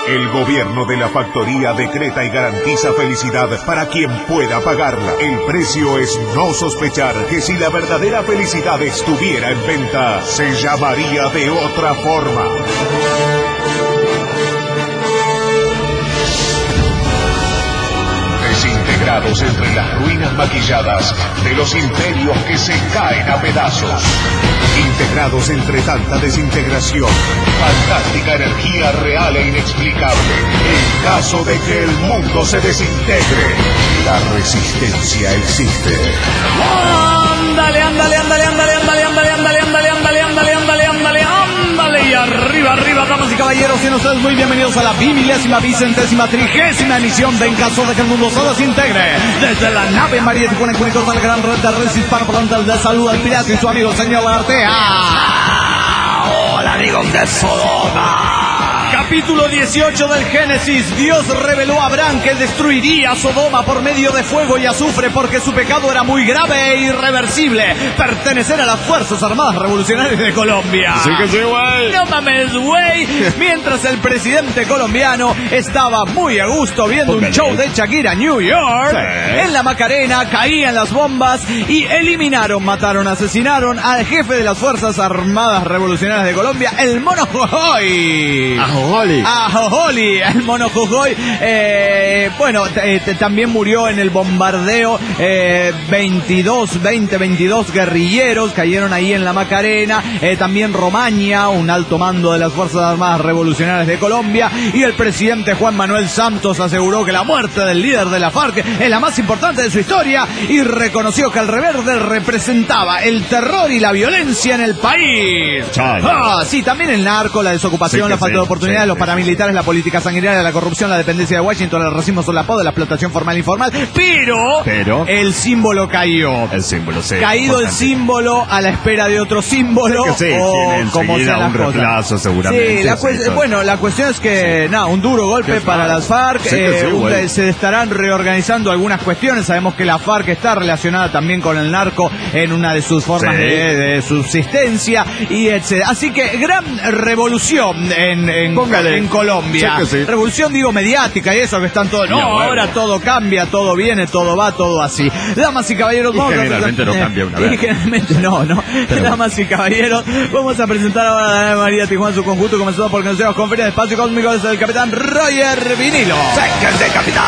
El gobierno de la factoría decreta y garantiza felicidad para quien pueda pagarla. El precio es no sospechar que si la verdadera felicidad estuviera en venta, se llamaría de otra forma. Desintegrados entre las ruinas maquilladas de los imperios que se caen a pedazos. Integrados entre tanta desintegración, fantástica energía real e inexplicable. En caso de que el mundo se desintegre, la resistencia existe. Ándale, ándale, ándale, ándale, ándale, ándale, ándale, ándale, ándale, ándale, ándale, ándale, ándale, y arriba, arriba, damas y caballeros, sean ustedes muy bienvenidos a la 20.030ª emisión de En Caso de que el Mundo se Desintegre. Desde la nave María Tijuana, conectados a la gran red de redes hispanoparlantes, de salud al pirata y su amigo señor Artea. Hola, amigos de Sodoma. Capítulo 18 del Génesis. Dios reveló a Abraham que destruiría Sodoma por medio de fuego y azufre porque su pecado era muy grave e irreversible: pertenecer a las Fuerzas Armadas Revolucionarias de Colombia. Sí que sí, güey. No mames, güey. Mientras el presidente colombiano estaba muy a gusto viendo un show de Shakira en New York, en la Macarena caían las bombas y eliminaron, mataron, asesinaron al jefe de las Fuerzas Armadas Revolucionarias de Colombia, el Mono Jojoy. A Jojoy, el Mono Jojoy. También murió en el bombardeo 22 guerrilleros cayeron ahí en la Macarena. También Romaña, un alto mando de las Fuerzas Armadas Revolucionarias de Colombia. Y el presidente Juan Manuel Santos aseguró que la muerte del líder de la FARC es la más importante de su historia y reconoció que el Reverde representaba el terror y la violencia en el país. Sí, también el narco, la desocupación, la falta de oportunidades, los paramilitares, la política sanguinaria, la corrupción, la dependencia de Washington, el racismo solapado, la explotación formal e informal, pero el símbolo cayó. El símbolo, sí. Caído el símbolo a la espera de otro símbolo, como sea un reemplazo seguramente. La cuestión es que un duro golpe para las FARC. Se estarán reorganizando algunas cuestiones. Sabemos que la FARC está relacionada también con el narco en una de sus formas de subsistencia y etc. Así que gran revolución en Colombia. Revolución, digo, mediática y eso, que están todos. Ahora todo cambia, todo viene, todo va, todo así. Damas y caballeros, generalmente no cambia una vez. Generalmente no. Damas y caballeros, vamos a presentar ahora a la nave María Tijuana, su conjunto, comenzando por conocemos conferencia de espacio cósmico desde el capitán Roger Vinilo. ¡Séquense, capitán!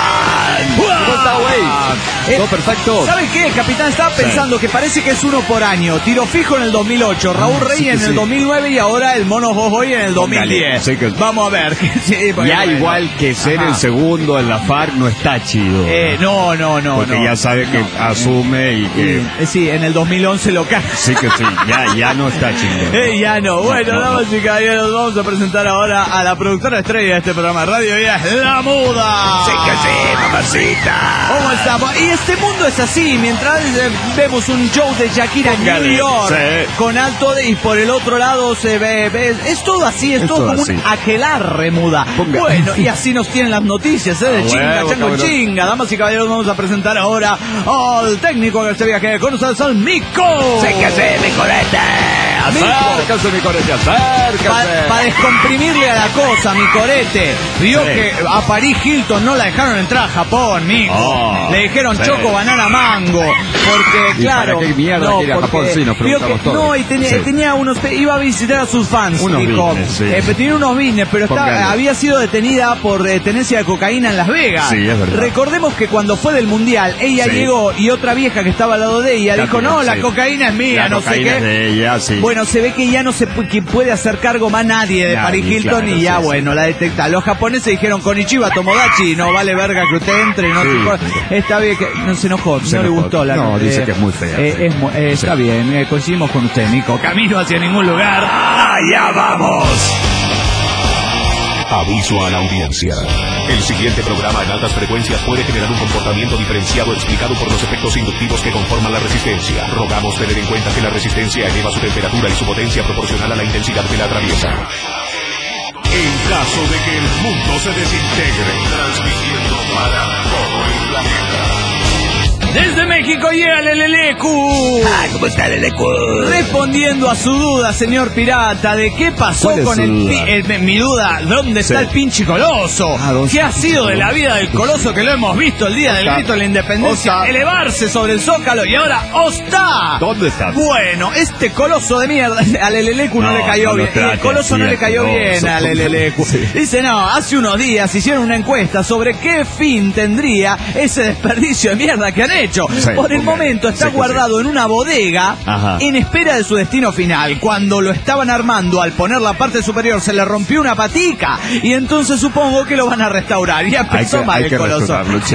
¿Cómo está, güey? Todo perfecto. ¿Sabe qué? El capitán estaba pensando que parece que es uno por año. Tiro Fijo en el 2008, Raúl Rey en el 2009 y ahora el Mono Jojoy en el 2010. Vamos a ver. Ya igual que ser el segundo en la FARC no está chido. No. Porque ya sabe que asume y que... Sí, en el 2011 lo cae. Sí que sí, ya no está chido. Ya no. Bueno, damas y caballeros, vamos a presentar ahora a la productora estrella de este programa de radio. Ella es La Muda. Sí que sí, mamacita. ¿Cómo estamos? Y este mundo es así. Mientras vemos un show de Shakira en New York con alto y por el otro lado se ve es todo así, es todo como un aquelarre, Muda. Bueno, y así nos tienen las noticias, de chinga, chinga. Damas y caballeros, vamos a presentar ahora al técnico de este viaje con ustedes, al Mico. Sí que sí, mi corete. Acércase, mi corete, acércase. Para descomprimirle a la cosa, mi corete. Vio que a Paris Hilton no la dejaron entrar a Japón, Mico. Le dijeron choco, banana, mango. Porque, claro. ¿Para qué mierda quería Japón? Sí, nos preguntamos todos. No, y tenía unos. Iba a visitar a sus fans, Mico. Tenía unos business, pero había sido detenida por tenencia de cocaína en Las Vegas. Sí, es verdad. Recordemos que cuando fue del mundial, ella llegó y otra vieja que estaba al lado de ella dijo: no, la cocaína es mía, no sé qué. De ella, Bueno, se ve que ya no se puede hacer cargo más nadie de Paris Hilton y ya, la detecta. Los japoneses dijeron: Konichiwa Tomodachi, no vale verga que usted entre, no está bien, que no se enojó, no le gustó la. No, dice que es muy fea. Está bien, coincidimos con usted, Mico. Camino hacia ningún lugar. ¡Allá vamos! Aviso a la audiencia. El siguiente programa en altas frecuencias puede generar un comportamiento diferenciado explicado por los efectos inductivos que conforman la resistencia. Rogamos tener en cuenta que la resistencia eleva su temperatura y su potencia proporcional a la intensidad que la atraviesa. En caso de que el mundo se desintegre, transmitiendo para todo el planeta. Desde México llega el Lelecu. ¿Cómo está el Lelecu? Respondiendo a su duda, señor pirata, de qué pasó con mi duda, ¿dónde está el pinche Coloso? ¿Qué ha sido de la vida del Coloso que lo hemos visto el día del grito de la independencia elevarse sobre el Zócalo y ahora ¡está! ¿Dónde está? Bueno, este Coloso de mierda al Lelecu no le cayó bien. Y el Coloso no le cayó bien al Lelecu. Sí. Dice, no, hace unos días hicieron una encuesta sobre qué fin tendría ese desperdicio de mierda que han hecho. Sí, por el momento está guardado en una bodega en espera de su destino final. Cuando lo estaban armando, al poner la parte superior se le rompió una patica y entonces supongo que lo van a restaurar. Y empezó mal el Coloso.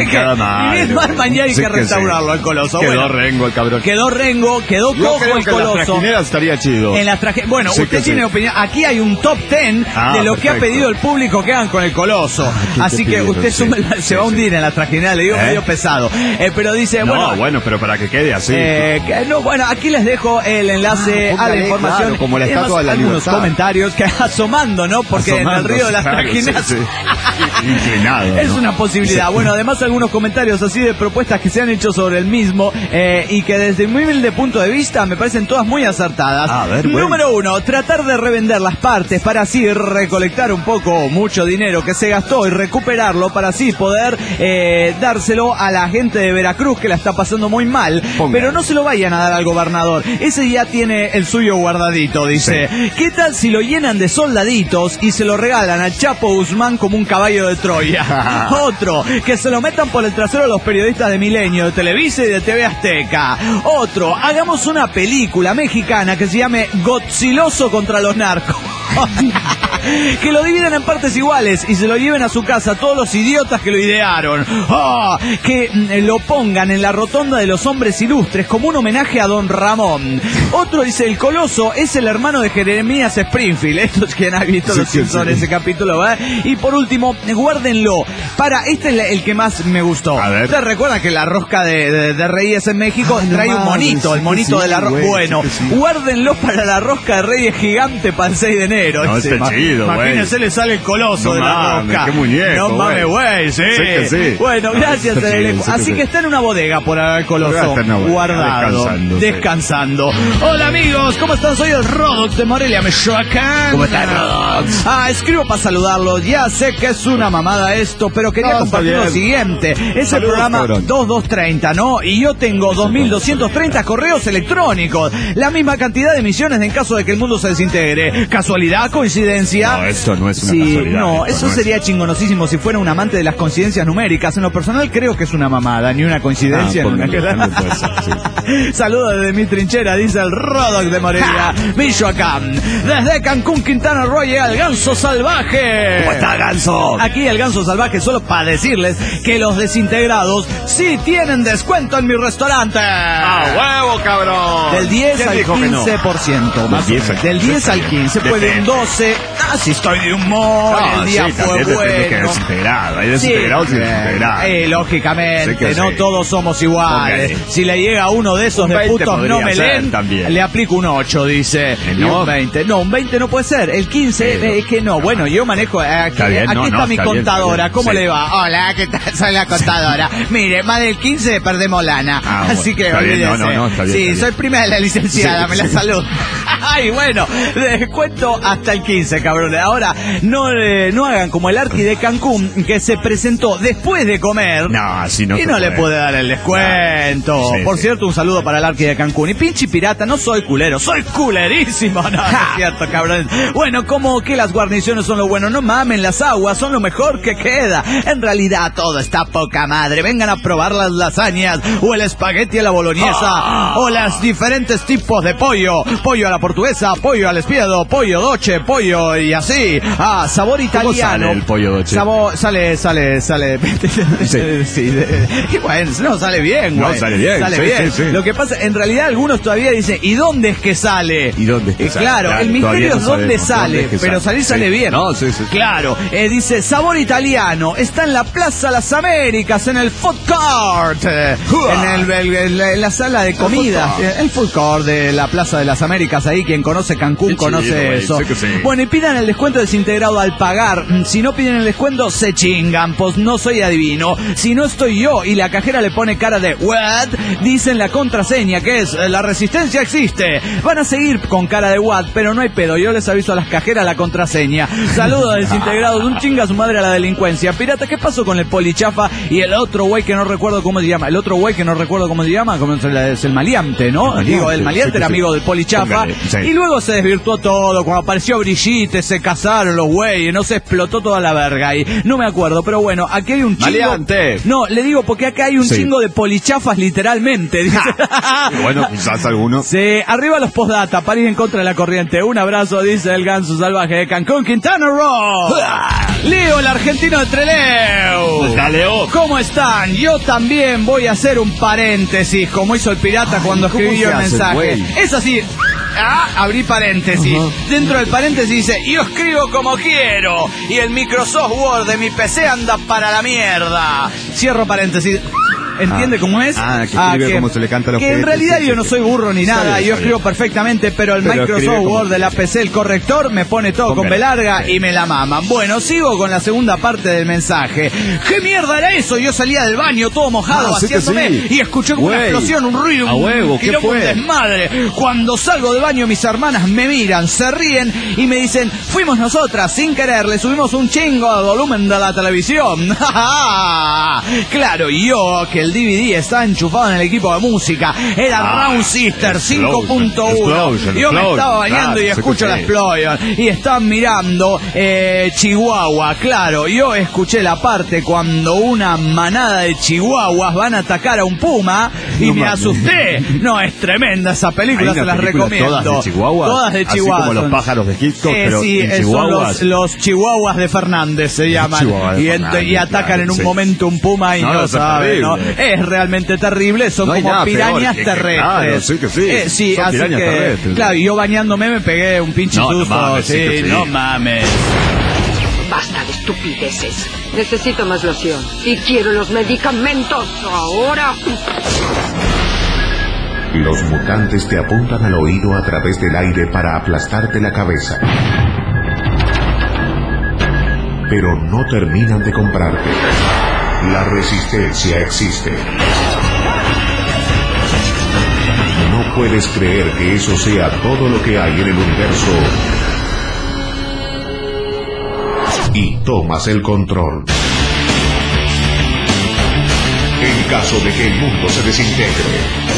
Mañana hay que restaurarlo al Coloso. Quedó rengo el cabrón. Quedó rengo, quedó cojo el Coloso. En las trajineras estaría chido. Bueno, usted tiene opinión. Aquí hay un top 10 de lo que ha pedido el público que hagan con el Coloso. Así que usted se va a hundir en la trajinera, le digo medio pesado. Pero dice, bueno, pero para que quede así. Aquí les dejo el enlace a la información. Claro, como la estatua de la algunos libertad. Comentarios que asomando, ¿no? Porque en el río de las trajineras inclinado, es ¿no? una posibilidad. Bueno, además algunos comentarios así de propuestas que se han hecho sobre el mismo y que desde mi humilde punto de vista me parecen todas muy acertadas. Número 1, tratar de revender las partes para así recolectar un poco, mucho dinero que se gastó y recuperarlo para así poder dárselo a la gente de Veracruz que la está pasando muy mal. Pero no se lo vayan a dar al gobernador. Ese ya tiene el suyo guardadito, dice. Sí. ¿Qué tal si lo llenan de soldaditos y se lo regalan al Chapo Guzmán como un caballo de Troya? Otro, que se lo metan por el trasero a los periodistas de Milenio, de Televisa y de TV Azteca. Otro, hagamos una película mexicana que se llame Godziloso contra los narcos. Que lo dividen en partes iguales y se lo lleven a su casa todos los idiotas que lo idearon. Que lo pongan en la rotonda de los hombres ilustres como un homenaje a Don Ramón. Otro dice, el Coloso es el hermano de Jeremías Springfield. Esto es quien ha visto los Simpsons, ese capítulo, ¿verdad? Y por último, guárdenlo. Este es el que más me gustó. ¿Ustedes recuerdan que la rosca de Reyes en México trae un monito, el monito de la rosca? Bueno, guárdenlo para la rosca de Reyes gigante para el 6 de enero. No, está chido. Imagínense, le sale el Coloso de la rosca. Qué muñeco. No mames, güey, sí. Bueno, gracias, así que está en una bodega por ahora el Coloso, guardado, descansando. Hola amigos, ¿cómo están? Soy el Rodox de Morelia, Michoacán. ¿Cómo estás, Rodox? Escribo para saludarlos. Ya sé que es una mamada esto, pero quería compartir lo siguiente. Es el programa 2230, ¿no? Y yo tengo 2230 correos electrónicos. La misma cantidad de emisiones en caso de que el mundo se desintegre. ¿Casualidad? ¿Coincidencia? No, esto no es una casualidad. No, eso sería chingonosísimo si fuera un amante de las coincidencias numéricas. En lo personal creo que es una mamada, ni una coincidencia. Saludos desde mi trinchera, dice el Rodox de Morelia, Michoacán. Desde Cancún, Quintana Roo, llega el Ganso Salvaje. ¿Cómo está, Ganso? Aquí el Ganso Salvaje, solo para decirles que los desintegrados sí tienen descuento en mi restaurante. ¡A huevo, cabrón! Del 10 al 15%. Más del 10 al 15, puede un 12. Si estoy de humor, el día fue bueno. Hay desintegrados y desintegrados. Lógicamente, no todos somos iguales. Si le llega a uno de esos de putos no me leen, le aplico un 8, dice. Un 20. No, un 20 no puede ser. El 15 es que no. Bueno, yo manejo. Aquí está mi contadora. ¿Cómo le va? Hola, ¿qué tal? Soy la contadora. Mire, más del 15 perdemos lana. Así que olvídese. Sí, soy prima de la licenciada, me la saludo. Ay, bueno, descuento hasta el 15, cabrones. Ahora, no hagan como el Arqui de Cancún, que se presentó después de comer. No, así no. Y no le puede dar el descuento. Por cierto, un saludo para el Arqui de Cancún. Y pinche pirata, no soy culero, soy culerísimo. No es cierto, cabrones. Bueno, como que las guarniciones son lo bueno. No mamen, las aguas son lo mejor que queda. En realidad, todo está poca madre. Vengan a probar las lasañas, o el espagueti a la boloñesa, o los diferentes tipos de pollo. Pollo a la portuguesa, pollo al espiedo, pollo doce, pollo y así. Sabor italiano. ¿Cómo sale el pollo doce? Sale. Sí. Y bueno, no, sale bien, güey. No, sale bien. Sí. Lo que pasa, en realidad algunos todavía dicen, ¿y dónde es que sale? Claro, el misterio es dónde sale, pero sale bien. No, sí. Claro, dice, sabor italiano, está en la Plaza Las Américas, en el food court, en la sala de comida, el food court de la Plaza de las Américas, ahí quien conoce Cancún Qué conoce chido, eso. sí que sí. Bueno, y pidan el descuento desintegrado al pagar. Si no piden el descuento, se chingan, pues no soy adivino. Si no estoy yo y la cajera le pone cara de what, dicen la contraseña, que es la resistencia existe. Van a seguir con cara de what, pero no hay pedo. Yo les aviso a las cajeras la contraseña. Saludos a desintegrados, un chinga a su madre a la delincuencia. Pirata, ¿qué pasó con el polichafa y el otro güey que no recuerdo cómo se llama? El otro güey que no recuerdo cómo se llama, como es el maleante, ¿no? Digo, el maleante era amigo del polichafa. Póngale, sí. Y luego se desvirtuó todo. Cuando apareció Brigitte, se casaron los güeyes, no se explotó toda la verga ahí. No me acuerdo, pero bueno, aquí hay un chingo. Maleante. No, le digo porque acá hay un chingo de polichafas literalmente. Dice. Bueno, quizás alguno. Sí, arriba los postdata, París en contra de la corriente. Un abrazo, dice el ganso salvaje de Cancún, Quintana Roo. Leo, el argentino de Trelew. Dale, Leo. ¿Cómo están? Yo también voy a hacer un paréntesis, como hizo el pirata cuando escribió el mensaje. Es así. Abrí paréntesis. Dentro del paréntesis dice, yo escribo como quiero y el Microsoft Word de mi PC anda para la mierda. Cierro paréntesis. ¿Entiende cómo es? Que escribe como se le canta a los que en realidad yo no soy burro ni nada, yo escribo perfectamente, pero el Microsoft Word de la PC, el corrector, me pone todo con B larga y me la maman. Bueno, sigo con la segunda parte del mensaje. ¿Qué mierda era eso? Yo salía del baño todo mojado, vaciándome, y escuché como una explosión, un ruido, un quilombo, un desmadre. Cuando salgo del baño, mis hermanas me miran, se ríen y me dicen, fuimos nosotras, sin querer, le subimos un chingo de volumen de la televisión. Claro, yo, que el DVD estaba enchufado en el equipo de música, era Round Sister 5.1. Yo me estaba bañando y escucho la explosion y están mirando Chihuahua. Claro, yo escuché la parte cuando una manada de chihuahuas van a atacar a un puma y me asusté. No, es tremenda esa película, se las recomiendo. Todas de Chihuahua. Todas de Chihuahua. Así como los pájaros de Hitchcock, pero sí, en Chihuahua. Son los chihuahuas de Fernández se llaman. Y atacan en un momento un puma y no saben, ¿no? Es realmente terrible, son como pirañas terrestres. Claro, sí que sí. Sí, son así que, terrestres. claro, y yo bañándome me pegué un pinche susto. No mames. Basta de estupideces. Necesito más loción. Y quiero los medicamentos ahora. Los mutantes te apuntan al oído a través del aire para aplastarte la cabeza. Pero no terminan de comprarte. La resistencia existe. No puedes creer que eso sea todo lo que hay en el universo. Y tomas el control. En caso de que el mundo se desintegre.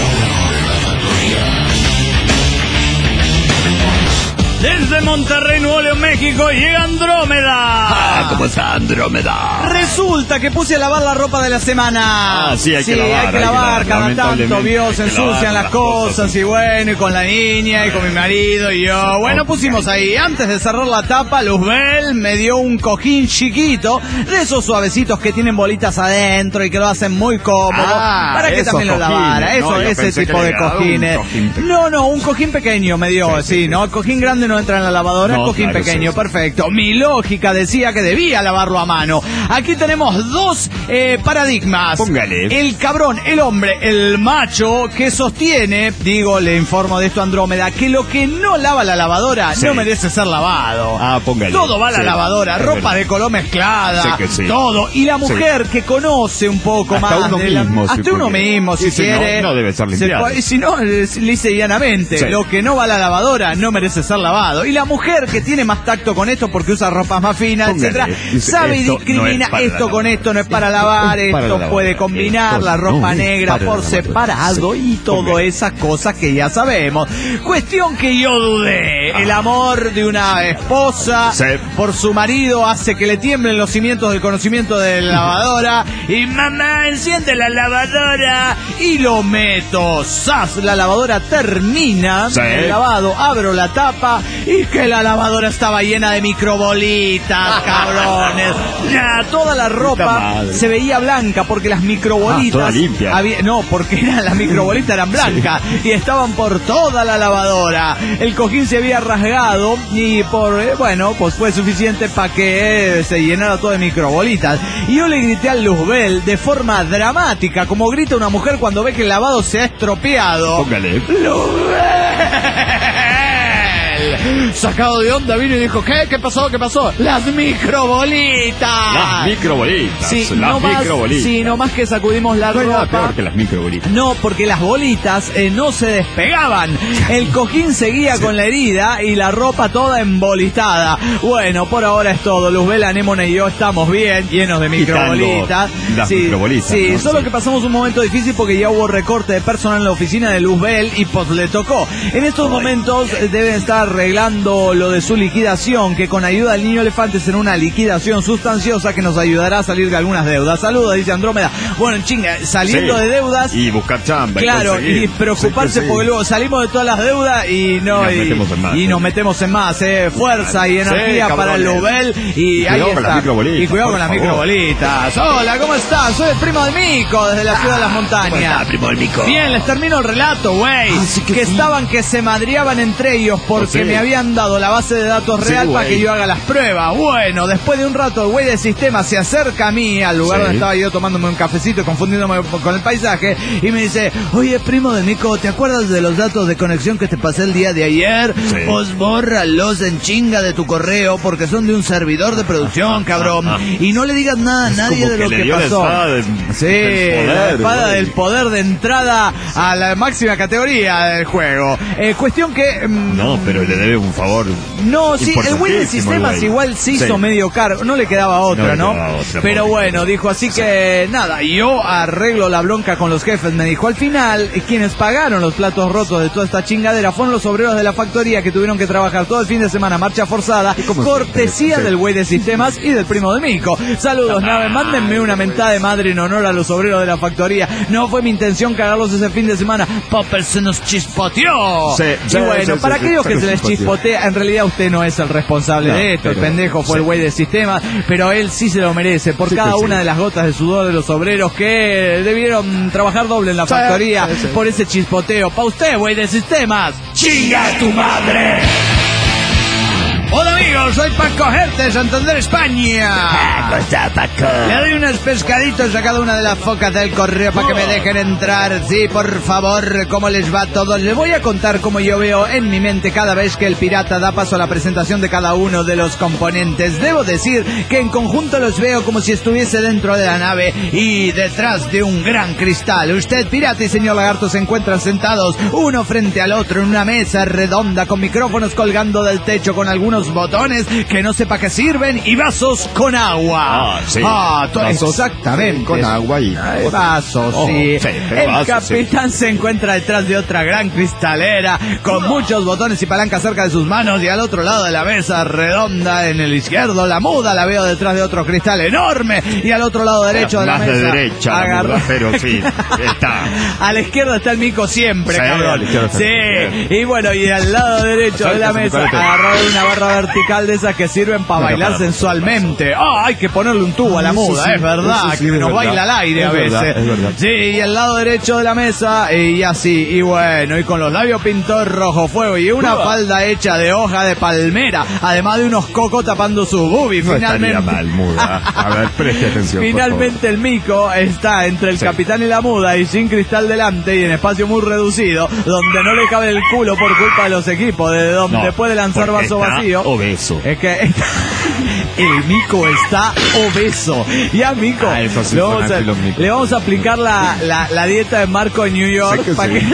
Desde Monterrey, Nuevo León, México, llega Andrómeda. ¿Cómo está Andrómeda? Resulta que puse a lavar la ropa de la semana. Sí, hay que lavar. Hay que lavar cada tanto, vio, se ensucian las cosas y bueno, y con la niña y con mi marido y yo. Bueno, pusimos ahí, antes de cerrar la tapa, Luzbel me dio un cojín chiquito, de esos suavecitos que tienen bolitas adentro y que lo hacen muy cómodo, para que también lo lavara. Ese tipo de cojines. No, un cojín pequeño me dio, ¿no? El cojín grande no entra en la lavadora, cojín pequeño, perfecto. Mi lógica decía que debía lavarlo a mano. Aquí tenemos dos paradigmas. Póngale. El cabrón, el hombre, el macho que sostiene, le informo de esto a Andrómeda, que lo que no lava la lavadora no merece ser lavado. Póngale. Todo va a la lavadora, ropa de color mezclada, todo. Y la mujer que conoce un poco hasta más hasta uno mismo, si quiere. No debe ser limpiado. Y si no, lisa y llanamente, lo que no va a la lavadora no merece ser lavado. Y la mujer que tiene más tacto con esto porque usa ropas más finas, etcétera, sabe y discrimina, esto con esto no es para lavar, esto puede combinar la ropa negra por separado y todas esas cosas que ya sabemos. Cuestión que yo dudé. El amor de una esposa por su marido hace que le tiemblen los cimientos del conocimiento de la lavadora y mamá, enciende la lavadora y lo meto. ¡Zas! La lavadora termina el lavado, abro la tapa y que la lavadora estaba llena de microbolitas, cabrones. Toda la ropa se veía blanca porque las microbolitas porque las microbolitas eran blancas y estaban por toda la lavadora. El cojín se había rasgado y pues fue suficiente para que se llenara todo de microbolitas. Y yo le grité al Luzbel de forma dramática, como grita una mujer cuando ve que el lavado se ha estropeado. Póngale. ¡Luzbel! Luzbel. Sacado de onda vino y dijo, ¿qué pasó? Las microbolitas. Las microbolitas. Sí, las microbolitas. Sí, no más que sacudimos la No hay nada ropa. peor que las microbolitas. No, porque las bolitas no se despegaban. El cojín seguía con la herida y la ropa toda embolitada. Bueno, por ahora es todo. Luzbel, Anémone y yo estamos bien, llenos de microbolitas. Las microbolitas. Sí, ¿no? solo que pasamos un momento difícil porque ya hubo recorte de personal en la oficina de Luzbel y pues le tocó. En estos momentos deben estar arreglando lo de su liquidación, que con ayuda del niño elefante será una liquidación sustanciosa que nos ayudará a salir de algunas deudas. Saludos, dice Andrómeda. Bueno, chinga, saliendo de deudas. Y buscar chamba. Claro, y preocuparse porque luego salimos de todas las deudas y nos metemos en más. Fuerza y energía para el Luzbel. Y ahí está. Y cuidado con las microbolitas. Hola, ¿cómo estás? Soy el primo del Mico desde la ciudad de las montañas. Primo del Mico. Bien, les termino el relato, güey. Que estaban que se madreaban entre ellos porque me habían dado la base de datos real para que yo haga las pruebas. Bueno, después de un rato el güey del sistema se acerca a mí, al lugar donde estaba yo tomándome un cafecito y confundiéndome con el paisaje, y me dice, oye, primo del Mico, ¿te acuerdas de los datos de conexión que te pasé el día de ayer? Pues bórralos en chinga de tu correo porque son de un servidor de producción, cabrón. Y no le digas nada a nadie de lo que pasó. La espada del poder de entrada a la máxima categoría del juego. Cuestión que... no, pero le debe un favor. No, sí, el güey de sistemas igual se hizo medio caro. No le quedaba otra, ¿no? Pero bueno, dijo, así que nada, yo arreglo la bronca con los jefes. Me dijo, al final, quienes pagaron los platos rotos de toda esta chingadera fueron los obreros de la factoría que tuvieron que trabajar todo el fin de semana, marcha forzada, cortesía del güey de sistemas y del primo de Mico. Saludos, nave, mándenme una mentada de madre en honor a los obreros de la factoría. No fue mi intención cagarlos ese fin de semana. Popper se nos chispoteó. Y bueno, para aquellos que se les chispotea, en realidad usted no es el responsable de esto. El pendejo fue el güey de sistemas, pero él sí se lo merece por cada una de las gotas de sudor de los obreros que debieron trabajar doble en la factoría por ese chispoteo. Pa' usted, güey de sistemas. ¡Chinga tu madre! Hola amigos, soy Paco Gerte de Santander, España. ¿Cómo está, Paco? Le doy unos pescaditos a cada una de las focas del correo para que me dejen entrar. Sí, por favor, ¿cómo les va a todos? Les voy a contar cómo yo veo en mi mente cada vez que el pirata da paso a la presentación de cada uno de los componentes. Debo decir que en conjunto los veo como si estuviese dentro de la nave y detrás de un gran cristal. Usted, pirata y señor lagarto, se encuentran sentados uno frente al otro en una mesa redonda con micrófonos colgando del techo, con algunos botones que no sepa qué sirven y vasos con agua. Vasos, exactamente. con agua y vasos, sí. El capitán se encuentra detrás de otra gran cristalera con muchos botones y palancas cerca de sus manos, y al otro lado de la mesa redonda, en el izquierdo, la muda la veo detrás de otro cristal enorme, y al otro lado derecho de la mesa, derecha, pero sí, está. A la izquierda está el Mico siempre, cabrón. Y bueno, y al lado derecho de la mesa, agarrado de una barra vertical de esas que sirven para bailar sensualmente. Hay que ponerle un tubo a la muda, es verdad, que nos baila al aire a veces. Es verdad. Sí, y al lado derecho de la mesa, y así, y bueno, y con los labios pintor rojo fuego y una falda hecha de hoja de palmera, además de unos cocos tapando su boobie. Finalmente, mal, muda. A ver, preste atención. Finalmente el Mico está entre el capitán y la muda, y sin cristal delante y en espacio muy reducido, donde no le cabe el culo por culpa de los equipos, de donde puede lanzar vaso vacío. Obeso. Es que el Mico está obeso. Ya, Mico, le vamos a aplicar la dieta de Marco en New York para que...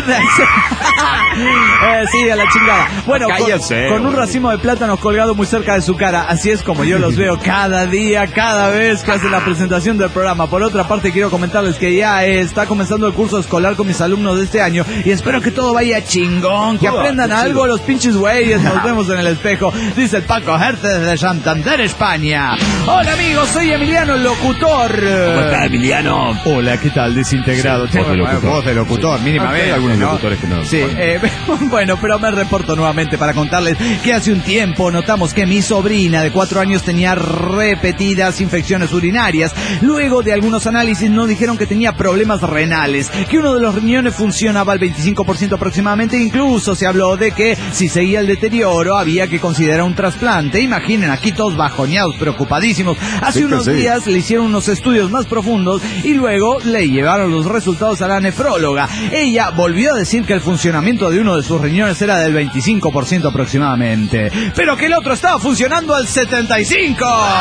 sí, a la chingada. Bueno, con un racimo de plátanos colgado muy cerca de su cara. Así es como yo los veo cada día, cada vez que hace la presentación del programa. Por otra parte, quiero comentarles que ya está comenzando el curso escolar con mis alumnos de este año, y espero que todo vaya chingón, que aprendan algo los pinches güeyes. Nos vemos en el espejo, dice el Paco Gerte desde Santander, España. Hola amigos, soy Emiliano, el locutor. ¿Cómo está, Emiliano? Hola, ¿qué tal? Desintegrado. Sí, voz de locutor, mínimamente. Hay algunos locutores que no. Sí, bueno, pero me reporto nuevamente para contarles que hace un tiempo notamos que mi sobrina de 4 años tenía repetidas infecciones urinarias. Luego de algunos análisis nos dijeron que tenía problemas renales, que uno de los riñones funcionaba al 25% aproximadamente. Incluso se habló de que si seguía el deterioro había que considerar un trasplante. Imaginen, aquí todos bajoneados, preocupadísimos. Hace unos días le hicieron unos estudios más profundos y luego le llevaron los resultados a la nefróloga. Ella volvió a decir que el funcionamiento de uno de sus riñones era del 25% aproximadamente, pero que el otro estaba funcionando al 75%.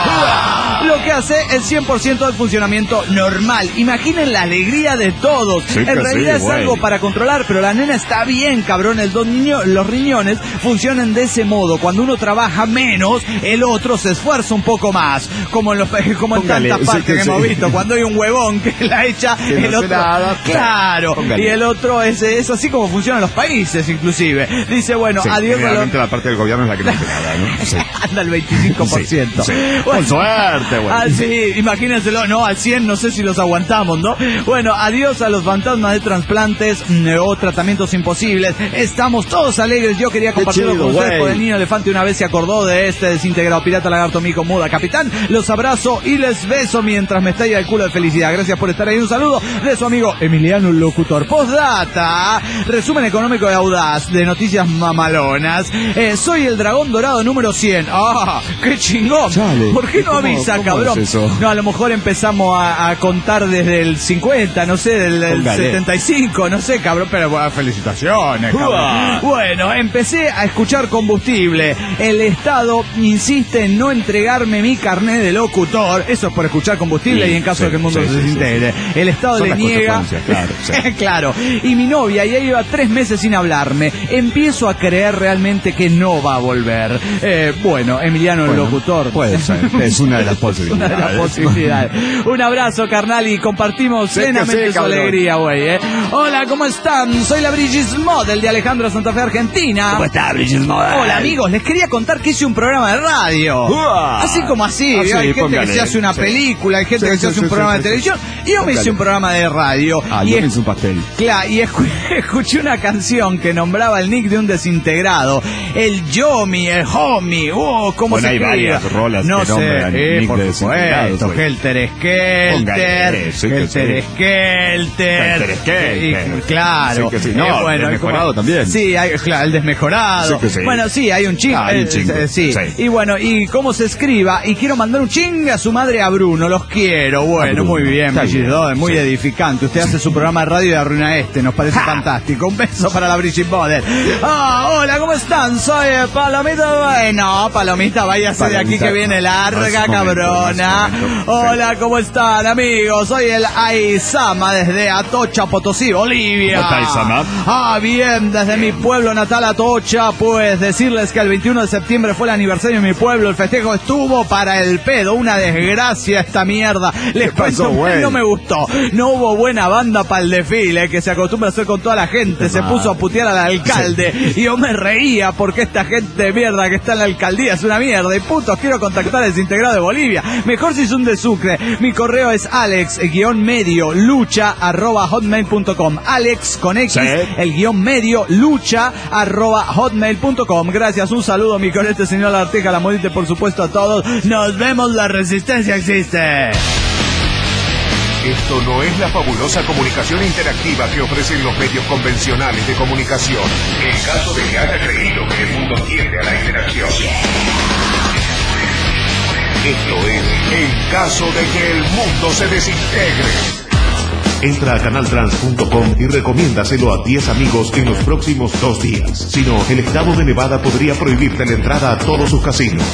Lo que hace el 100% del funcionamiento normal. Imaginen la alegría de todos. Sí, en realidad es algo para controlar, pero la nena está bien, cabrón. Los riñones funcionan de ese modo. Cuando uno trabaja menos, el otro se esfuerza un poco más. Como en tantas partes que hemos visto. Cuando hay un huevón que la echa, que el no otro... Nada, claro. Póngale. Y el otro es así como funcionan los países, inclusive. Dice, bueno, adiós. Realmente la parte del gobierno es la que no hace nada, ¿no? Sí. Anda al 25%. Sí. Bueno, con suerte, güey. Sí, imagínenselo, no, al 100 no sé si los aguantamos, ¿no? Bueno, adiós a los fantasmas de trasplantes o tratamientos imposibles. Estamos todos alegres. Yo quería compartirlo con ustedes, porque el niño elefante una vez se acordó de este desintegrado pirata lagarto mico muda. Capitán, los abrazo y les beso mientras me estalla el culo de felicidad. Gracias por estar ahí. Un saludo de su amigo Emiliano el Locutor. Postdata, resumen económico de Audaz, de noticias mamalonas. Soy el dragón dorado número 100. ¡Ah! ¡Qué chingón! Chale. ¿Por qué no avisa, cabrón? Es eso? No, a lo mejor empezamos a contar desde el 50, no sé, del 75, no sé, cabrón, pero bueno, felicitaciones, cabrón. Bueno, empecé a escuchar combustible. El Estado insiste en no entregarme mi carnet de locutor. Eso es por escuchar combustible y en caso de que el mundo se desintegre. El Estado le niega. Claro, claro. Y mi novia ya lleva 3 meses sin hablarme. Empiezo a creer realmente que no va a volver. Bueno, Emiliano el Locutor. Puede ser. Es una de las posibilidades. Un abrazo, carnal, y compartimos plenamente su alegría, güey. Hola, ¿cómo están? Soy la Brigitte Model de Alejandro Santa Fe, Argentina. ¿Cómo está, Brigitte Model? Hola, amigos, les quería contar que hice un programa de radio. Así como así. Hay gente que se hace una película, hay gente que se hace un programa de televisión. Y yo me hice un programa de radio. Yo me hice un pastel. Claro, y escuché una canción que nombraba el nick de un desintegrado. El Yomi, el Homie. ¿Cómo se escribe? Hay varias rolas no que nombran sé, nick por de supuesto. Helter Skelter. Claro. Sí, no, el desmejorado también. Sí, claro, el desmejorado. Sí. Bueno, sí, hay un chingo. Sí. Y bueno, y cómo se escriba. Y quiero mandar un ching a su madre, a Bruno. Los quiero. Bueno, muy bien, muy edificante. Usted hace su programa de radio y arruina nos parece fantástico. Un beso para la Brigitte Model. Hola, ¿cómo están? Soy Palomita. No, Palomita, váyase de aquí que viene larga, cabrona. Hola, ¿cómo están, amigos? Soy el Aizama desde Atocha, Potosí, Bolivia. ¿Cómo está, Aizama? Bien, desde mi pueblo natal, Atocha, pues decirles que el 21 de septiembre fue el aniversario de mi pueblo. El festejo estuvo para el pedo. Una desgracia esta mierda. Les cuento, no me gustó. No hubo buena banda para el desfile que se acostumbra a hacer con toda la gente. Se puso a putear al alcalde. Y yo me reía porque esta gente de mierda que está en la alcaldía es una mierda. Y putos, quiero contactar al desintegrado de Bolivia. Mejor si son de Sucre. Mi correo es alex-medio-lucha@hotmail.com. Alex con X, el _ lucha@hotmail.com. Gracias, un saludo, mi corete señor Larteja, la modite, por supuesto, a todos. Nos vemos, la resistencia existe. Esto no es la fabulosa comunicación interactiva que ofrecen los medios convencionales de comunicación. En caso de que haya creído que el mundo tiende a la interacción. Esto es en caso de que el mundo se desintegre. Entra a canaltrans.com y recomiéndaselo a 10 amigos en los próximos 2 días. Si no, el estado de Nevada podría prohibirte la entrada a todos sus casinos.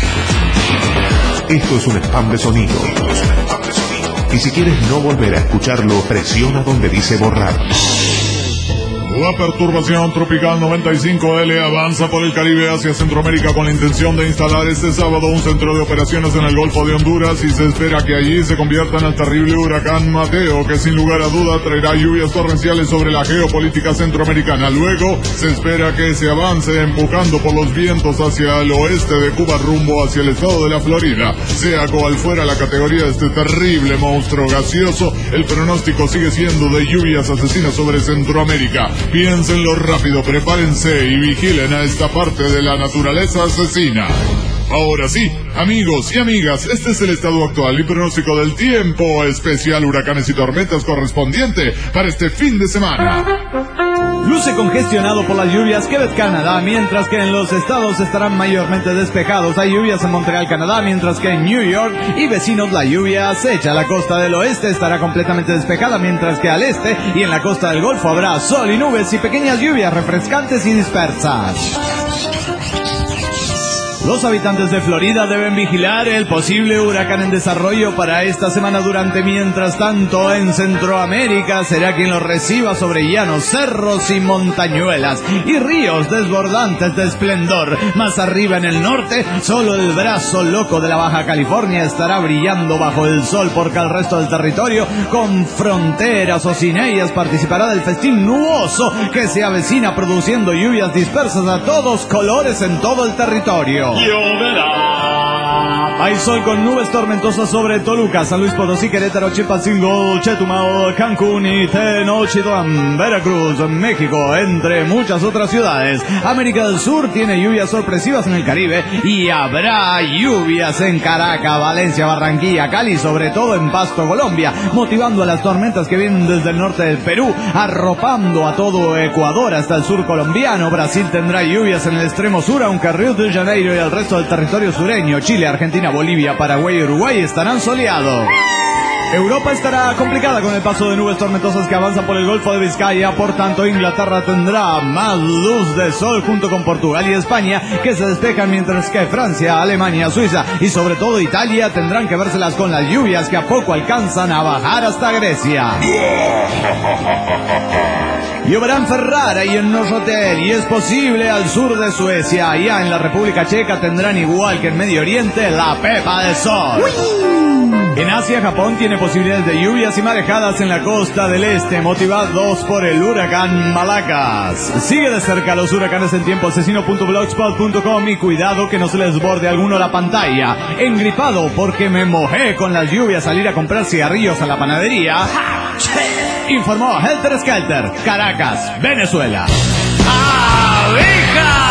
Esto es un spam de sonido. Y si quieres no volver a escucharlo, presiona donde dice borrar. La perturbación tropical 95L avanza por el Caribe hacia Centroamérica con la intención de instalar este sábado un centro de operaciones en el Golfo de Honduras y se espera que allí se convierta en el terrible huracán Mateo, que sin lugar a duda traerá lluvias torrenciales sobre la geopolítica centroamericana. Luego se espera que se avance empujando por los vientos hacia el oeste de Cuba rumbo hacia el estado de la Florida. Sea cual fuera la categoría de este terrible monstruo gaseoso, el pronóstico sigue siendo de lluvias asesinas sobre Centroamérica. Piénsenlo rápido, prepárense y vigilen a esta parte de la naturaleza asesina. Ahora sí, amigos y amigas, este es el estado actual y pronóstico del tiempo especial huracanes y tormentas correspondiente para este fin de semana. Luce congestionado por las lluvias Quebec, Canadá, mientras que en los estados estarán mayormente despejados. Hay lluvias en Montreal, Canadá, mientras que en New York y vecinos la lluvia acecha. La costa del oeste estará completamente despejada, mientras que al este y en la costa del Golfo habrá sol y nubes y pequeñas lluvias refrescantes y dispersas. Los habitantes de Florida deben vigilar el posible huracán en desarrollo para esta semana durante. Mientras tanto, en Centroamérica será quien los reciba sobre llanos, cerros y montañuelas y ríos desbordantes de esplendor. Más arriba en el norte, solo el brazo loco de la Baja California estará brillando bajo el sol, porque el resto del territorio, con fronteras o sin ellas, participará del festín nuboso que se avecina, produciendo lluvias dispersas a todos colores en todo el territorio. Lloverá. Hay sol con nubes tormentosas sobre Toluca, San Luis Potosí, Querétaro, Chilpancingo, Chetumal, Cancún y Tenochtitlan, Veracruz, México, entre muchas otras ciudades. América del Sur tiene lluvias sorpresivas en el Caribe y habrá lluvias en Caracas, Valencia, Barranquilla, Cali, sobre todo en Pasto, Colombia, motivando a las tormentas que vienen desde el norte del Perú, arropando a todo Ecuador hasta el sur colombiano. Brasil tendrá lluvias en el extremo sur, aunque Río de Janeiro y el resto del territorio sureño, Chile, Argentina, Bolivia, Paraguay y Uruguay estarán soleados. Europa estará complicada con el paso de nubes tormentosas que avanzan por el Golfo de Vizcaya. Por tanto, Inglaterra tendrá más luz de sol junto con Portugal y España, que se despejan, mientras que Francia, Alemania, Suiza y sobre todo Italia tendrán que vérselas con las lluvias que a poco alcanzan a bajar hasta Grecia. Lloverá en Ferrara y en Neuchâtel, y es posible al sur de Suecia. Allá en la República Checa tendrán, igual que en Medio Oriente, la pepa de sol. En Asia, Japón tiene posibilidades de lluvias y marejadas en la costa del este, motivados por el huracán Malacas. Sigue de cerca los huracanes en tiempoasesino.blogspot.com y cuidado que no se les borde alguno la pantalla. Engripado porque me mojé con las lluvias al ir a comprar cigarrillos a la panadería. Informó Helter Skelter, Caracas, Venezuela. ¡Abeja!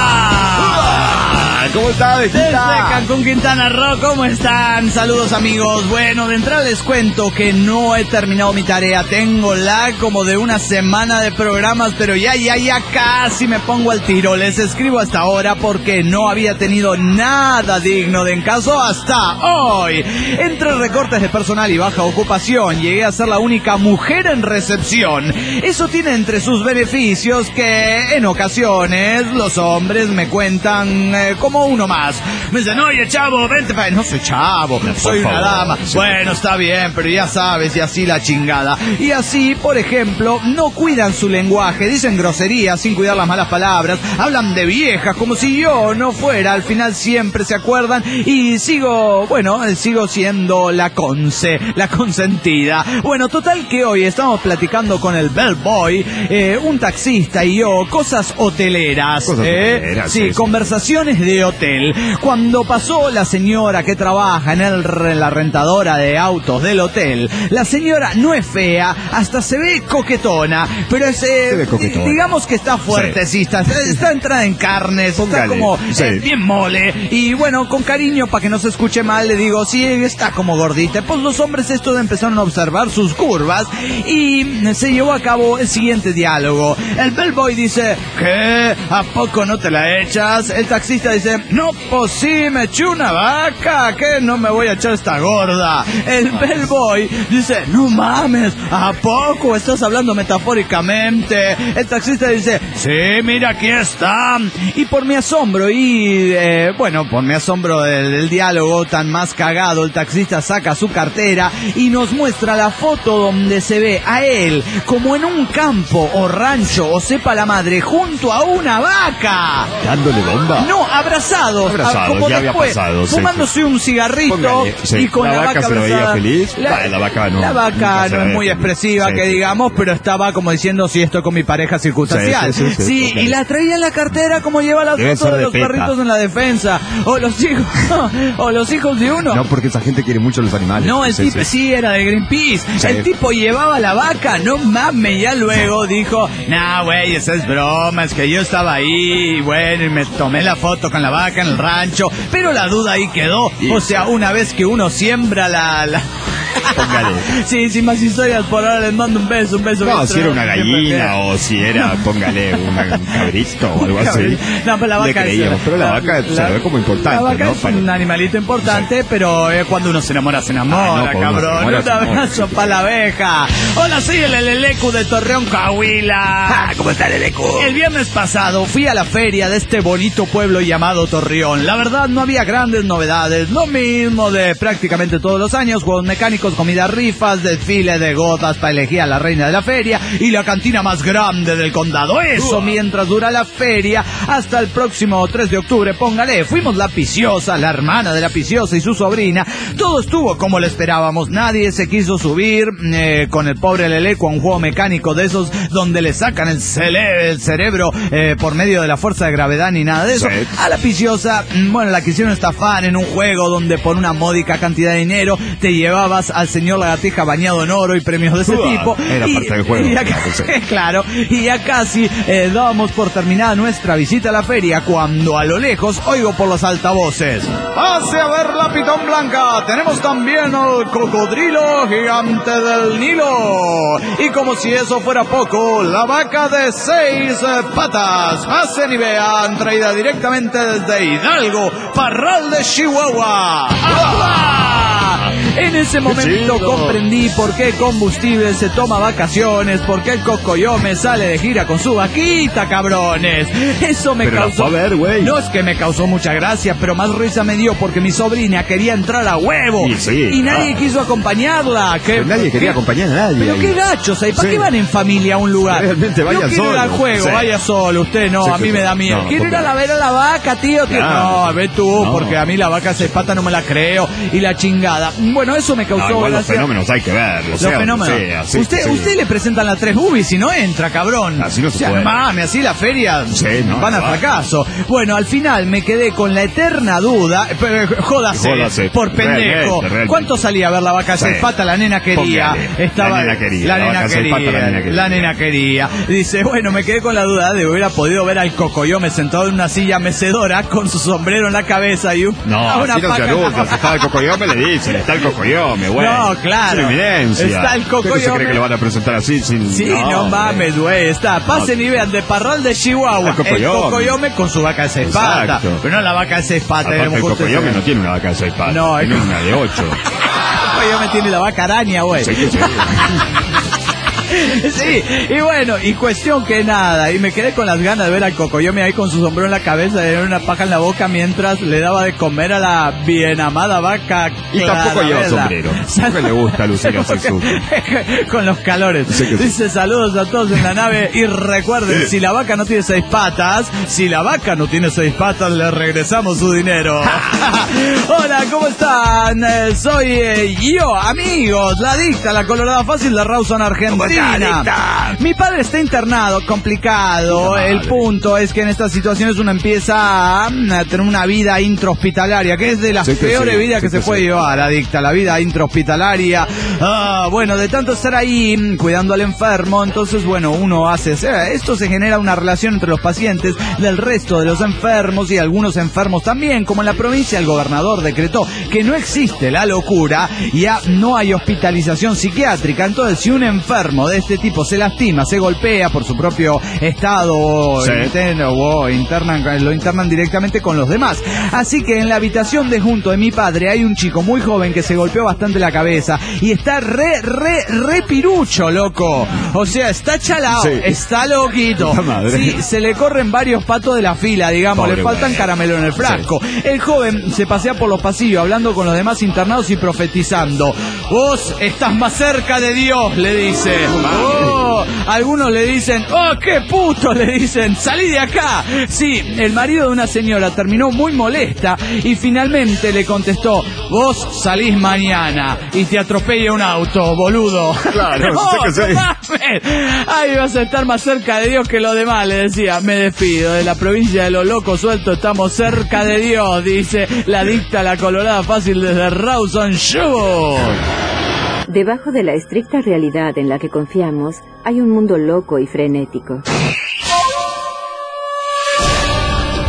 ¿Cómo está, Desde Cancún, Quintana Roo, ¿cómo están? Saludos, amigos. Bueno, de entrada les cuento que no he terminado mi tarea. Tengo como de una semana de programas, pero ya casi me pongo al tiro. Les escribo hasta ahora porque no había tenido nada digno de encaso hasta hoy. Entre recortes de personal y baja ocupación, llegué a ser la única mujer en recepción. Eso tiene entre sus beneficios que en ocasiones los hombres me cuentan como uno más. Me dicen, oye, chavo, vente para... No soy chavo, soy una dama. Bueno, está bien, pero ya sabes, y así la chingada. Y así, por ejemplo, no cuidan su lenguaje, dicen groserías sin cuidar las malas palabras, hablan de viejas como si yo no fuera. Al final siempre se acuerdan y sigo siendo la consentida. Bueno, total que hoy estamos platicando con el bellboy, un taxista y yo, cosas hoteleras. Sí, conversaciones de hotel. Cuando pasó la señora que trabaja en la rentadora de autos del hotel, la señora no es fea, hasta se ve coquetona, pero digamos que está fuertecita, está entrada en carnes, está como bien mole, y bueno, con cariño, para que no se escuche mal, le digo, sí, está como gordita. Pues los hombres estos empezaron a observar sus curvas y se llevó a cabo el siguiente diálogo. El bellboy dice, ¿qué? ¿A poco no te la echas? El taxista dice, no, pues sí, me eché una vaca, ¿qué? No me voy a echar esta gorda. El bellboy dice, no mames, ¿a poco estás hablando metafóricamente? El taxista dice, sí, mira, aquí está. Y por mi asombro del diálogo tan más cagado, el taxista saca su cartera y nos muestra la foto donde se ve a él como en un campo o rancho o sepa la madre junto a una vaca. ¿Dándole bomba? No, abrazado, como ya después, había pasado, fumándose un cigarrito y con la vaca se lo veía abrazada. feliz. La vaca no es muy expresiva, que digamos, pero estaba como diciendo, sí, estoy con mi pareja circunstancial. Sí, y la traía en la cartera como lleva las fotos de los perritos en la defensa, o los hijos de uno. No, porque esa gente quiere mucho los animales. No, el tipo sí era de Greenpeace. Sí. El tipo llevaba la vaca, no mames, ya luego dijo, nah, güey, esa es broma, es que yo estaba ahí, y bueno, y me tomé la foto con la vaca en el rancho, pero la duda ahí quedó. O sea, una vez que uno siembra Póngale. Sí, más historias por ahora. Les mando un beso. No, si era una gallina o si era, póngale, un cabrito o algo así. No, pero la vaca le creíamos, pero la vaca se ve como importante, la vaca ¿no? es un animalito importante, pero cuando uno se enamora, no, cabrón. Un abrazo para la abeja. Hola, soy el Lelecu de Torreón, Coahuila. ¿Cómo está el Lelecu? El viernes pasado fui a la feria de este bonito pueblo llamado Torreón. La verdad, no había grandes novedades. Lo mismo de prácticamente todos los años: juegos mecánicos, comida, rifas, desfile de gotas para elegir a la reina de la feria y la cantina más grande del condado. Eso mientras dura la feria hasta el próximo 3 de octubre. Póngale, fuimos la Piciosa, la hermana de la Piciosa y su sobrina. Todo estuvo como lo esperábamos. Nadie se quiso subir con el pobre Leleco a un juego mecánico de esos donde le sacan el cerebro por medio de la fuerza de gravedad ni nada de eso. Sí. A la Piciosa, bueno, la quisieron estafar en un juego donde por una módica cantidad de dinero te llevabas al señor Lagartija bañado en oro y premios de ese tipo. Era parte del juego. Y acá, claro, y ya casi dábamos por terminada nuestra visita a la feria cuando a lo lejos oigo por los altavoces: ¡pase a ver la pitón blanca! Tenemos también al cocodrilo gigante del Nilo. Y como si eso fuera poco, la vaca de 6 patas. Pasen y vean, traída directamente desde Hidalgo, Parral de Chihuahua. ¡Ah! En ese momento comprendí por qué Combustible se toma vacaciones, por qué el Cocoyome sale de gira con su vaquita, cabrones. Eso me causó... A ver, güey. No es que me causó mucha gracia, pero más risa me dio porque mi sobrina quería entrar a huevo. Y nadie quiso acompañarla. Pero nadie quería acompañar a nadie. Pero qué gachos ahí. ¿Para qué van en familia a un lugar? Realmente vayan Yo quiero ir al solo. juego, vaya solo. Usted no, a mí me da miedo. Quiero ir a ver a la vaca, tío. No, ve tú, porque a mí la vaca se pata no me la creo. Y la chingada. Bueno, eso me causó igual los gracia. fenómenos hay que verlos. Los fenómenos. Usted le presentan las 3 boobies y no entra, cabrón. Así no se puede. Mames, así la feria van a fracaso. Bueno, al final me quedé con la eterna duda. Jódase, por pendejo. Realmente. ¿Cuánto salía a ver la vaca seis patas? La nena quería. La nena quería. Dice, bueno, me quedé con la duda de hubiera podido ver al Cocoyome sentado en una silla mecedora con su sombrero en la cabeza y una paca. No, si está el Cocoyome le dicen, está el Cocoyome, güey. No, claro. Es evidencia. Está el Cocoyome. ¿Qué se cree que lo van a presentar así? Sí, no mames, güey. Está. Pasen y vean de Parral de Chihuahua. El Cocoyome con su vaca de 6 patas. Pero no la vaca de 6 patas. Aparte, el Cocoyome no tiene una vaca de 6 patas. No, tiene una de 8. El Cocoyome tiene la vaca araña, güey. Sí. Sí, y bueno, y cuestión que nada, y me quedé con las ganas de ver al Cocoyome ahí con su sombrero en la cabeza y una paja en la boca mientras le daba de comer a la bien amada vaca. Y tampoco lleva sombrero. Siempre le gusta lucir a Jesús. Con los calores. Dice, saludos a todos en la nave y recuerden, si la vaca no tiene 6 patas, le regresamos su dinero. Hola, ¿cómo están? Soy yo, amigos, la adicta, la colorada fácil de Rawson, Argentina. Mi padre está internado, complicado. El punto es que en estas situaciones uno empieza a tener una vida intrahospitalaria, que es de las peores vidas que se puede llevar, adicta, la vida intrahospitalaria. Bueno, de tanto estar ahí cuidando al enfermo, entonces, bueno, uno hace... Esto se genera una relación entre los pacientes del resto de los enfermos y algunos enfermos también. Como en la provincia, el gobernador decretó que no existe la locura, ya no hay hospitalización psiquiátrica. Entonces, si un enfermo de este tipo se lastima, se golpea por su propio estado lo internan directamente con los demás. Así que en la habitación de junto de mi padre hay un chico muy joven que se golpeó bastante la cabeza y está re pirucho, loco. O sea, está chalao, está loquito. Sí, se le corren varios patos de la fila, digamos, le faltan caramelo en el frasco. El joven se pasea por los pasillos hablando con los demás internados y profetizando. Vos estás más cerca de Dios, le dice. Algunos le dicen, qué puto, le dicen, salí de acá. Sí, el marido de una señora terminó muy molesta y finalmente le contestó, vos salís mañana y te atropella un auto, boludo. Claro, ahí vas a estar más cerca de Dios que lo demás, le decía. Me despido de la provincia de los locos sueltos, estamos cerca de Dios, dice la adicta, la colorada fácil desde Rawson Show. Debajo de la estricta realidad en la que confiamos, hay un mundo loco y frenético.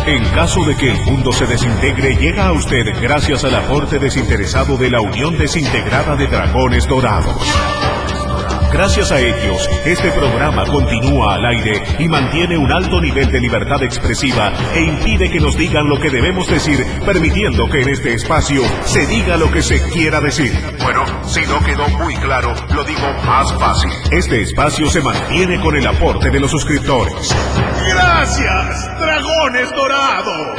en caso de que el mundo se desintegre, llega a usted gracias al aporte desinteresado de la Unión Desintegrada de Dragones Dorados. Gracias a ellos, este programa continúa al aire y mantiene un alto nivel de libertad expresiva e impide que nos digan lo que debemos decir, permitiendo que en este espacio se diga lo que se quiera decir. Bueno, si no quedó muy claro, lo digo más fácil. Este espacio se mantiene con el aporte de los suscriptores. ¡Gracias, Dragones Dorados!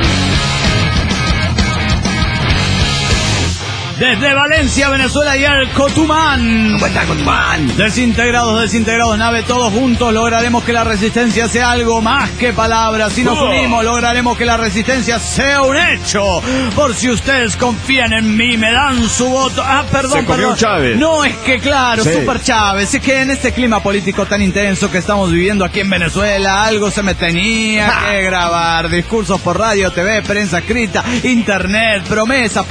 Desde Valencia, Venezuela y al Cotumán. ¿Cómo está, Cotumán? Desintegrados, nave, todos juntos lograremos que la resistencia sea algo más que palabras. Si nos unimos, lograremos que la resistencia sea un hecho. Por si ustedes confían en mí, me dan su voto. Perdón. Chávez. No, es que claro, sí. Super Chávez. Es que en este clima político tan intenso que estamos viviendo aquí en Venezuela, algo se me tenía que grabar. Discursos por radio, TV, prensa escrita, internet, promesas.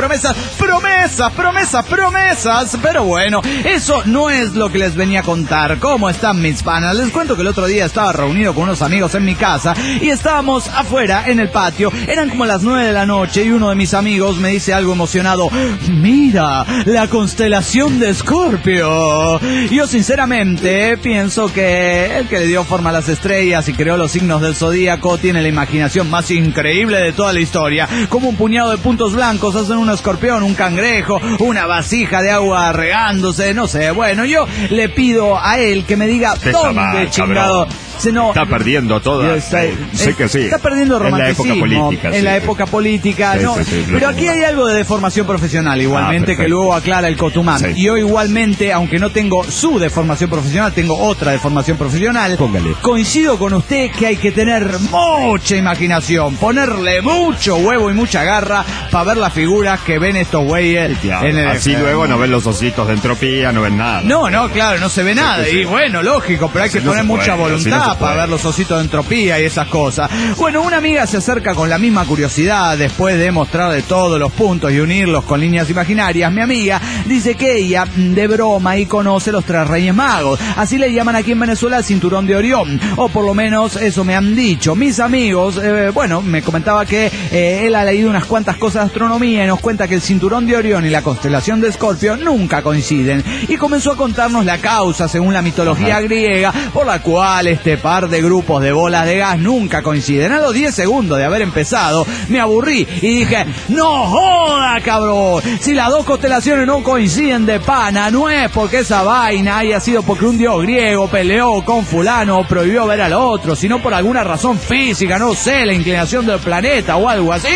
Pero bueno, eso no es lo que les venía a contar. ¿Cómo están mis panas? Les cuento que el otro día estaba reunido con unos amigos en mi casa y estábamos afuera en el patio. Eran como las 9 de la noche y uno de mis amigos me dice algo emocionado: mira, la constelación de Escorpio. Yo sinceramente pienso que el que le dio forma a las estrellas y creó los signos del zodíaco tiene la imaginación más increíble de toda la historia. Como un puñado de puntos blancos hacen un escorpión, un cangrejo, una vasija de agua regándose, no sé. Bueno, yo le pido a él que me diga dónde chingado. Está perdiendo todo. Sé que sí. Está perdiendo romanticismo. En la época política. Sí, no. sí, pero aquí hay algo de deformación profesional igualmente que luego aclara el Cotumán. Sí. Y yo igualmente, aunque no tengo su deformación profesional, tengo otra deformación profesional. Póngale. Coincido con usted que hay que tener mucha imaginación, ponerle mucho huevo y mucha garra para ver las figuras que ven estos güeyes en el así luego no ven los ositos de entropía, no ven nada. No, claro, no se ve nada. Sí. Y bueno, lógico, pero hay que poner mucha voluntad para ver los ositos de entropía y esas cosas. Bueno, una amiga se acerca con la misma curiosidad después de mostrarle todos los puntos y unirlos con líneas imaginarias. Mi amiga dice que ella, de broma, y conoce los 3 Reyes Magos. Así le llaman aquí en Venezuela el Cinturón de Orión, o por lo menos eso me han dicho mis amigos. Me comentaba que él ha leído unas cuantas cosas de astronomía y nos cuenta que el Cinturón de Orión y la constelación de Escorpio nunca coinciden. Y comenzó a contarnos la causa, según la mitología griega, por la cual este par de grupos de bolas de gas nunca coinciden. A los 10 segundos de haber empezado, me aburrí y dije: ¡no joda, cabrón! Si las dos constelaciones no coinciden de pana, no es porque esa vaina haya sido porque un dios griego peleó con fulano o prohibió ver al otro, sino por alguna razón física, no sé, la inclinación del planeta o algo así.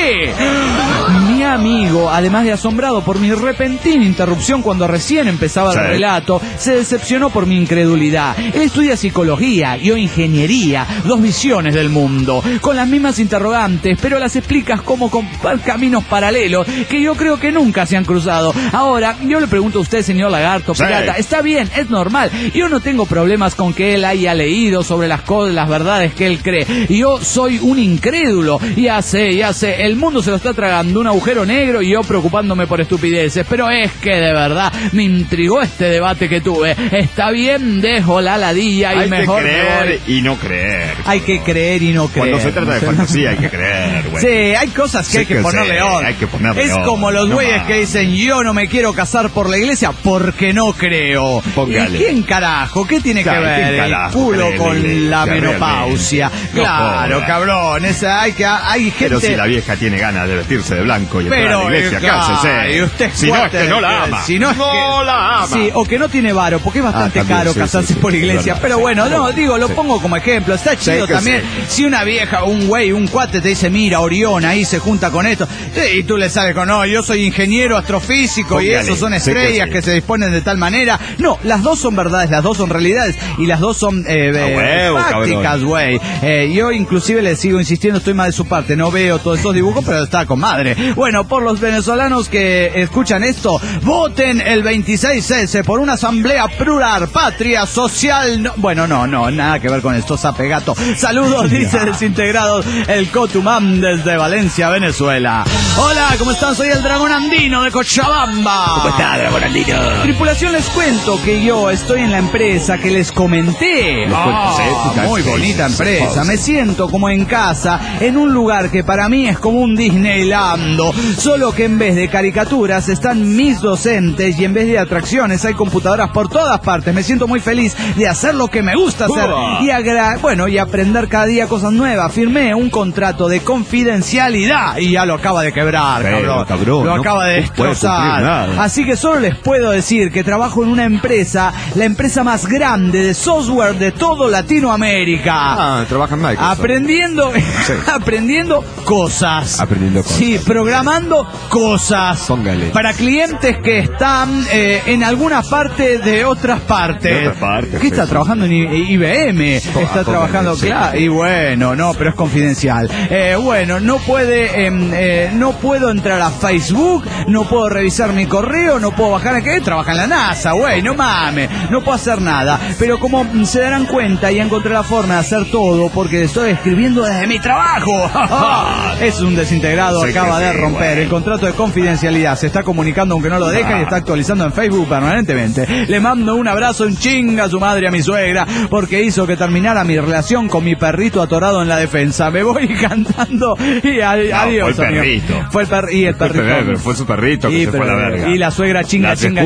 Mi amigo, además de asombrado por mi repentina interrupción cuando recién empezaba el relato, se decepcionó por mi incredulidad. Él estudia psicología, yo ingeniería, 2 visiones del mundo, con las mismas interrogantes, pero las explicas como con caminos paralelos que yo creo que nunca se han cruzado. Ahora, yo le pregunto a usted, señor Lagarto Pirata, está bien, es normal, yo no tengo problemas con que él haya leído sobre las cosas, las verdades que él cree. Yo soy un incrédulo, ya sé, el mundo se lo está tragando un agujero negro y yo preocupándome por estupideces, pero es que de verdad me intrigó este debate que tuve. Está bien, dejo la ladilla y hay mejor que creer me voy. Y no creer. Hay que creer y no creer. Cuando se trata de fantasía hay que creer, güey. Sí, hay cosas que hay que ponerle on. Hay que ponerle es on. como los güeyes que dicen: yo no me quiero casar por la iglesia porque no creo. Póngale. ¿Y quién carajo? ¿Qué tiene que ver el culo con la menopausia? Claro, no cabrón. Hay gente... Pero si la vieja tiene ganas de vestirse de blanco y entrar a la iglesia, cásese. Y usted si no es que no la ama. Si no es que la ama. Sí, o que no tiene varo, porque es bastante caro casarse por iglesia. Pero bueno, lo pongo como ejemplo. Está chido también. Si una vieja, un güey, un cuate te dice: mira, Orión ahí se junta con esto, y tú le sales con: no, yo soy ingeniero astrofísico y esos son estrellas que se disponen de tal manera. No, las dos son verdades, las dos son realidades y las dos son prácticas, güey. Yo inclusive le sigo insistiendo, estoy más de su parte, no veo todos esos dibujos, pero está con madre. Bueno, por los venezolanos que escuchan esto, voten el 26S por una asamblea plural, patria, social. No, bueno, no, nada que ver. ver con esto, Zapegato. Saludos, dice Desintegrados, el Cotumam desde Valencia, Venezuela. Hola, ¿cómo están? Soy el Dragón Andino de Cochabamba. ¿Cómo está, Dragón Andino? Tripulación, les cuento que yo estoy en la empresa que les comenté. Muy bonita empresa. Me siento como en casa, en un lugar que para mí es como un Disneylando, solo que en vez de caricaturas están mis docentes y en vez de atracciones hay computadoras por todas partes. Me siento muy feliz de hacer lo que me gusta hacer y aprender cada día cosas nuevas. Firmé un contrato de confidencialidad y ya lo acaba de quebrar, cabrón. Lo acaba de destrozar. Así que solo les puedo decir que trabajo en una empresa, la empresa más grande de software de todo Latinoamérica. Trabaja en Microsoft. Aprendiendo cosas. Sí, programando cosas. Póngale. Para clientes que están en alguna parte de otras partes. ¿Qué está trabajando en IBM? Está trabajando, claro. Y bueno, no, pero es confidencial. No puedo entrar a Facebook, no puedo revisar mi correo, no puedo bajar ¿qué? Trabaja en la NASA, güey, no mames, no puedo hacer nada. Pero como se darán cuenta, ya encontré la forma de hacer todo porque estoy escribiendo desde mi trabajo. Es un desintegrado, acaba de romper el contrato de confidencialidad, se está comunicando aunque no lo deja y está actualizando en Facebook permanentemente. Le mando un abrazo, un chinga a su madre, a mi suegra, porque hizo que terminara mi relación con mi perrito atorado en la defensa. Me voy cantando y adiós. Fue el perrito. El perrito. Fue su perrito que se fue a la verga. Y la suegra chinga. Las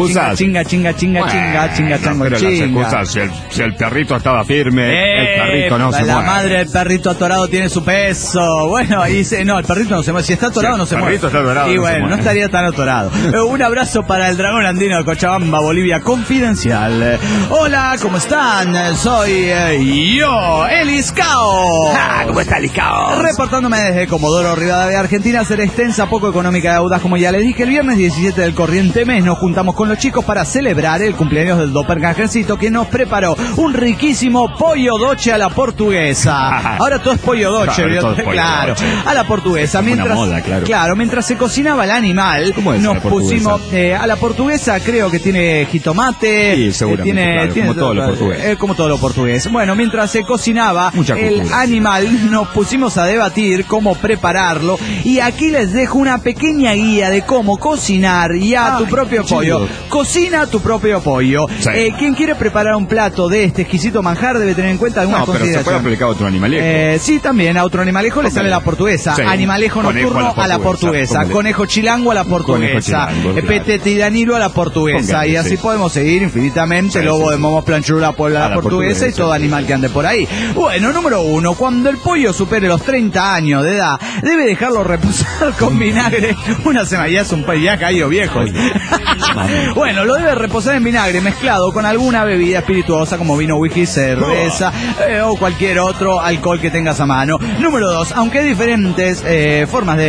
excusas, si el perrito estaba firme, el perrito no se mueve. La madre del perrito atorado tiene su peso. Bueno, dice, no, el perrito no se mueve. Si está atorado no se mueve. El perrito está atorado. Y bueno, no estaría tan atorado. Un abrazo para el Dragón Andino de Cochabamba, Bolivia, confidencial. Hola, ¿cómo están? Soy yo, Elis Cao. ¿Cómo está, Elis Cao? Reportándome desde Comodoro Rivadavia, Argentina. Será extensa, poco económica y audaz, como ya les dije. El viernes 17 del corriente mes nos juntamos con los chicos para celebrar el cumpleaños del doppelgangercito, que nos preparó un riquísimo pollo doce a la portuguesa. Ahora todo es pollo doce, claro, a la portuguesa. Mientras se cocinaba el animal, nos pusimos a la portuguesa, creo que tiene jitomate, sí, seguramente, tiene como todo lo portugués. Bueno, mientras se cocinaba el animal, nos pusimos a debatir cómo prepararlo, y aquí les dejo una pequeña guía de cómo cocinar tu propio pollo. Cocina tu propio pollo. Sí. Quien quiere preparar un plato de este exquisito manjar debe tener en cuenta algunas consideraciones. Pero se puede aplicar a otro animalejo. Sí, también a otro animalejo le sale la portuguesa. Sí. Animalejo nocturno a la portuguesa. Conejo chilango a la portuguesa. Petete y Danilo a la portuguesa. Y así podemos seguir infinitamente. Lobo de Momos Planchurula Puebla a la portuguesa y todo animal que ande por ahí. Bueno, número 1. Cuando el pollo supere los 30 años de edad, debe dejarlo reposar con vinagre una semana. Ya es un pollo, ya caído viejo. Bueno, lo debe reposar en vinagre mezclado con alguna bebida espirituosa como vino, whisky, cerveza o cualquier otro alcohol que tengas a mano. Número 2, aunque hay diferentes formas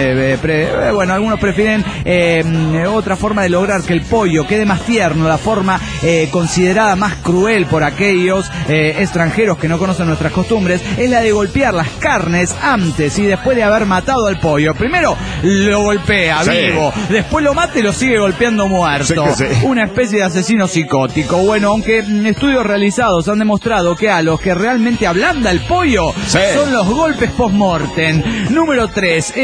algunos prefieren otra forma de lograr que el pollo quede más tierno, la forma considerada más cruel por aquellos extranjeros que no conocen nuestras costumbres, es la de golpear las carnes antes y después de haber matado al pollo. Primero lo golpea vivo, después lo mata y lo sigue golpeando muerto. Una especie de asesino psicótico. Bueno, aunque estudios realizados han demostrado que a los que realmente ablanda el pollo son los golpes post-mortem. Número 3,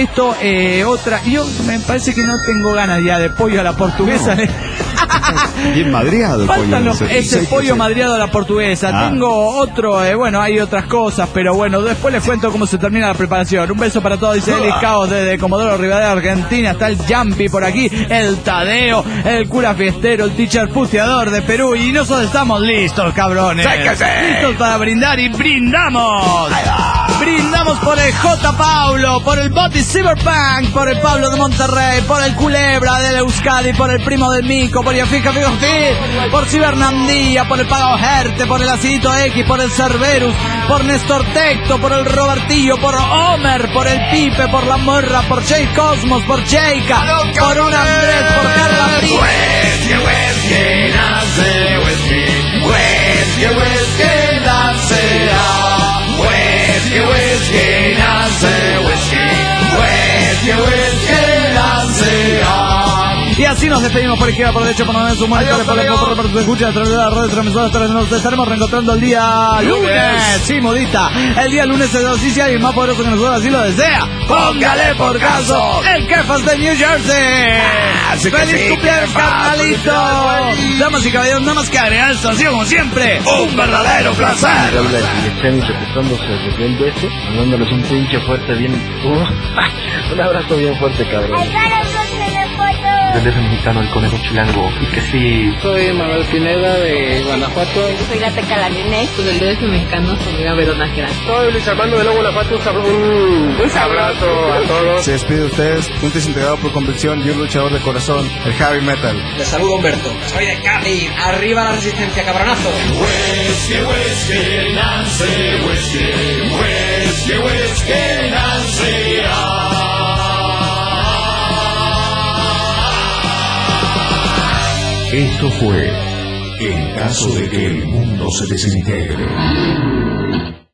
yo me parece que no tengo ganas ya de pollo a la portuguesa. Bien madreado el pollo. Ese pollo madreado a la portuguesa. Tengo otro, hay otras cosas, pero bueno, después les cuento cómo se termina la preparación. Un beso para todos, dice Elis Caos desde Comodoro Rivadavia, Argentina. Está el Jumpy por aquí, el Tadeo, el cura fiestero, el teacher puteador de Perú, y nosotros estamos listos, cabrones. Listos para brindar, y brindamos. Brindamos por el J. Paulo, por el Boti Cyberpunk, por el Pablo de Monterrey, por el Culebra del Euskadi, por el Primo del Mico, por Yafica Figosti, por Cibernandía, por el Pago Gerte, por el Acidito X, por el Cerberus, por Néstor Tecto, por el Robertillo, por Homer, por el Pipe, por la Morra, por Jay Cosmos, por Jayka, por un Andrés, por Carla Pi. Whisky, nace whisky, whisky, nace whisky, nace whisky, nace Y así nos despedimos por izquierda, por derecha, por donde su monitor, por se escucha a través de la red transmisora. Nos estaremos reencontrando el día lunes. Sí, modita. El día lunes es así, si alguien más poderoso que nosotros así lo desea. Póngale por caso. El Kefas de New Jersey. ¡Feliz cumpleaños, carnalito! Damas y caballeros, nada más que agregar esto, así como siempre. ¡Un verdadero placer! Habla y Chani reportándose desde el beso, mandándoles un pinche fuerte bien. Un abrazo bien fuerte, cabrón. Del DF mexicano, el conejo chilango. Y que sí. Soy Manuel Pineda de Guanajuato. Soy la Teca Larinés, del DF mexicano, soy Verona Nájera. Soy Luis Armando de Lobo Guanajuato. Un abrazo a todos. Se despide de ustedes, un desintegrado por convicción y un luchador de corazón, el heavy metal. Les saludo Humberto. Soy de Cádiz. Arriba la resistencia, cabronazo. Whiskey, whiskey, Nancy, whiskey, whiskey, whiskey, Nancy. Esto fue En caso de que el mundo se desintegre.